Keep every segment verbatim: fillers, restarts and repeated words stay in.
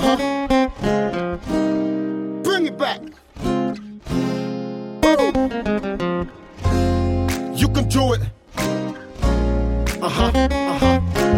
Uh-huh. Bring it back. Woo. You can do it. Uh-huh, uh-huh.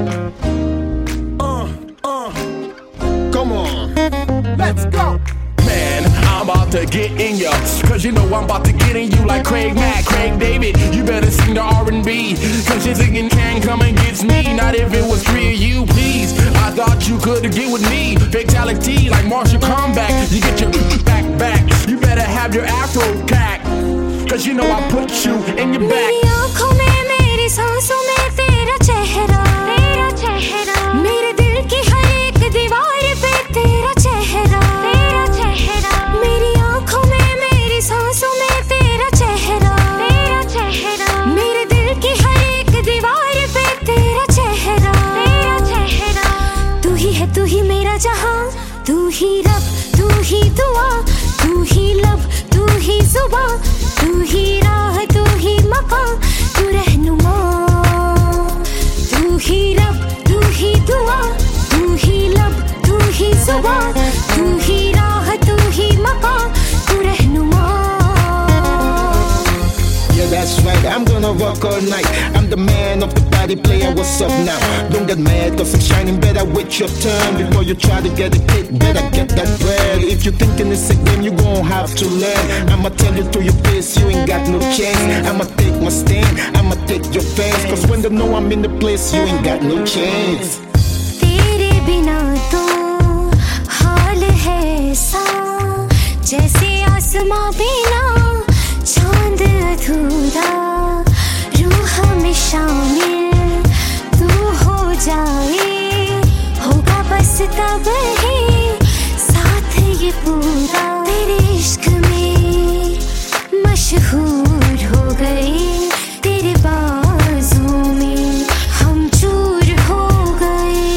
Uh, uh. Come on. Let's go. Man, I'm about to get in ya, cause you know I'm about to get in you like Craig Mack, Craig David. You better sing the R and B, cause you're thinking can come and get me. Not if it was three of you, please. I thought you could get with me. Fatality like Marshall Comeback. You get your back back. You better have your afro cack, cause you know I put you in your back. मेरी आँखों में, मेरी सांसों में तेरा चेहरा, तेरा चेहरा. मेरे दिल की हर एक दीवार पे तेरा चेहरा, तेरा चेहरा. मेरी आँखों में, मेरी सांसों में तेरा चेहरा, तेरा चेहरा. मेरे दिल की हर एक दीवार पे तेरा चेहरा, तेरा चेहरा. तू ही है, तू ही मेरा जहां, तू ही रब, तू ही दुआ, तू ही लब, तू ही जुबां, तू ही राह, तू ही मकान, तू रहनुमा. तू ही रब, तू ही दुआ, तू ही लब, तू ही जुबान, तू ही राह, तू ही मकान, तू रहनुमा. Yeah, that's right, I'm gonna rock all night. I'm the man of the party, player, what's up now? Don't get mad, cause I'm shining better with your turn. Before you try to get a kick, better get that bread. If you're thinking it's a game, you gon' have to learn. I'ma tell you to your face, you ain't got no chance. I'ma take my stand, I'ma take your fans. Cause when they know I'm in the place, you ain't got no chance. तेरे बिना तो हाल है ऐसा, जैसे आसमां बिना चांद अधूरा. रूह में शामिल तू हो जाए, होगा बस तब ही साथ ये पूरा. तेरे इश्क में मशहूर हो गए, तेरे बाजू में हम चूर हो गए.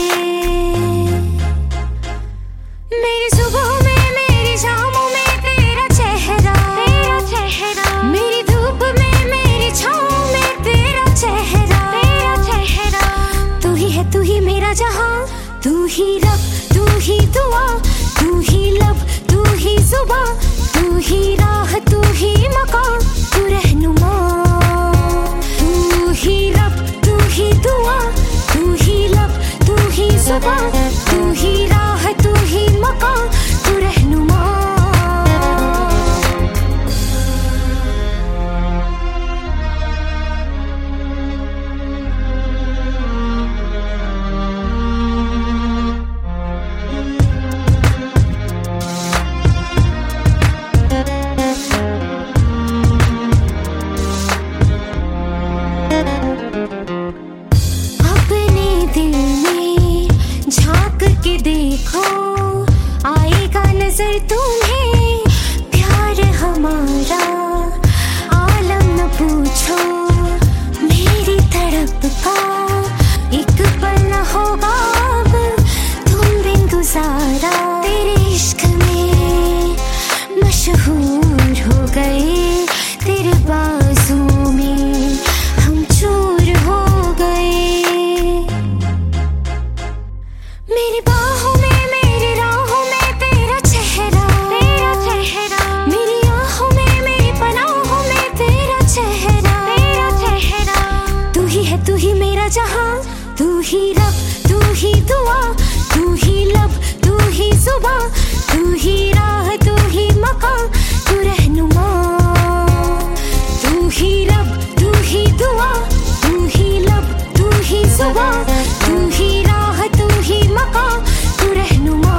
मेरी सुबह में, मेरी शामों में तेरा चेहरा, तेरा चेहरा. मेरी धूप में, मेरी छाँव में तेरा चेहरा, तेरा चेहरा. तू ही है, तू ही मेरा जहां, तू ही रब, तू ही दुआ, तू ही लब, तू ही जुबां, तू ही राह, तू ही मकान, तू रहनुमा. तू ही रब, तू ही दुआ, तू ही लब, तू ही जुबां, तू ही राह, तू ही मकान, तू रहनुमा. अपने दिल में झांक के देखो, आएगा नजर तुम्हें प्यार हमारा. आलम न पूछो मेरी तड़प का, एक पल न होगा अब तुम बिन गुजारा. तेरे इश्क में मशहूर हो गए, तेरे बाजू में हम चूर हो गए. मेरी बाहों में, मेरी राहों में तेरा चेहरा, तेरा चेहरा. मेरी आँखों में, मेरी पनाहों में तेरा चेहरा, तेरा चेहरा. तू ही है, तू ही मेरा जहां, तू ही रब, तू ही दुआ, तू ही लब, तू ही जुबां, तू ही राह, तू ही मकान, तू रहनुमा. तू ही रब, तू ही दुआ, तू ही लब, तू ही जुबां, तू ही राह, तू ही मकान, तू रहनुमा.